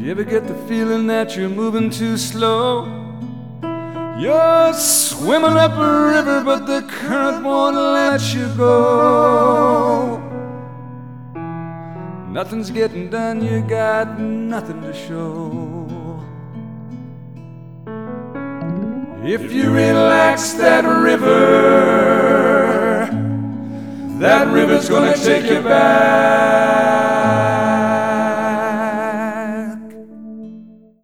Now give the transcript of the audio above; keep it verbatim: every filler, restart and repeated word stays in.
You ever get the feeling that you're moving too slow? You're swimming up a river, but the current won't let you go. Nothing's getting done, you got nothing to show. If you relax that river, that river's gonna take you back.